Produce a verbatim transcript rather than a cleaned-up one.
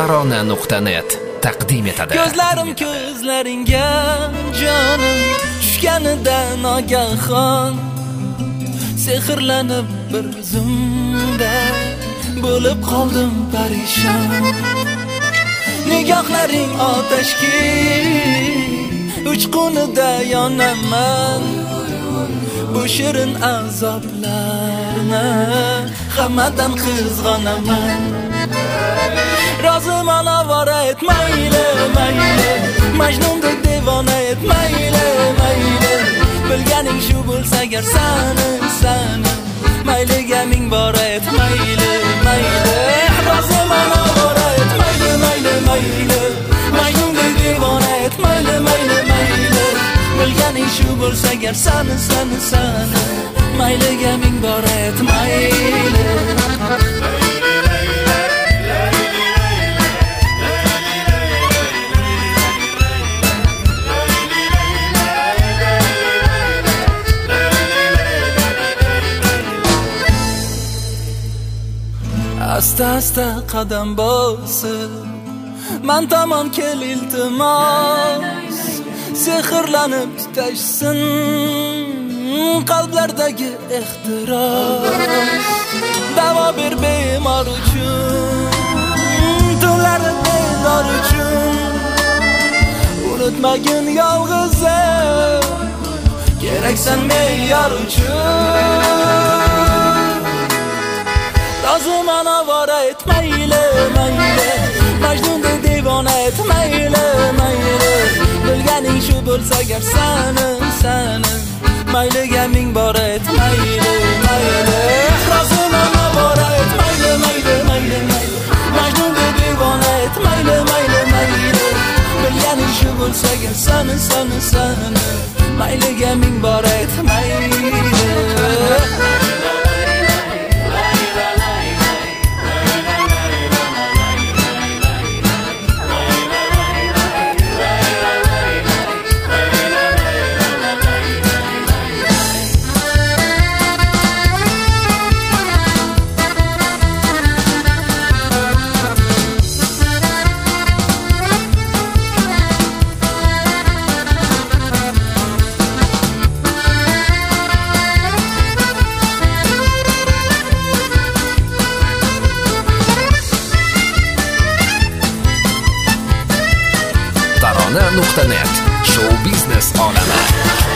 tarona nuqta net taqdim etadi. Ko'zlarim ko'zlaringga jonim tushganidan nogahon sehrlanib bir zumda bo'lib qoldim parishon. Nigohlaring otashki uchqunida yonaman, bu shirin azoblarni hammadan qizg'onaman. Roziman avora et mayli mayli, Majnundek devona et mayli mayli, bilganing shu bo'lsa agar sani sani mayliga ming bora et mayli mayli. Roziman avora et mayli mayli mayli, Majnundek devona et mayli mayli mayli, bilganing shu bo'lsa agar sani sani sani mayliga ming bora et mayli. Asta asta qadam bosib man tomon kel iltimos, sehrlanib tutashsin qalblardagi ehtiros. Davo ber bemor uchun, tunlari bedor uchun, unutmagin yolg'izim, keraksan me'yor uchun. Roziman avora et mayli mayli, Majnundek devona et mayli mayli, bilganing shu bo'lsa agar sani sani mayliga ming bora et mayli mayli. Roziman avora et mayli mayli mayli mayli, Majnundek devona et mayli mayli mayli, bilganing shu bo'lsa agar sani sani sani mayliga ming bora et mayli. tarona nuqta net show biznes olami.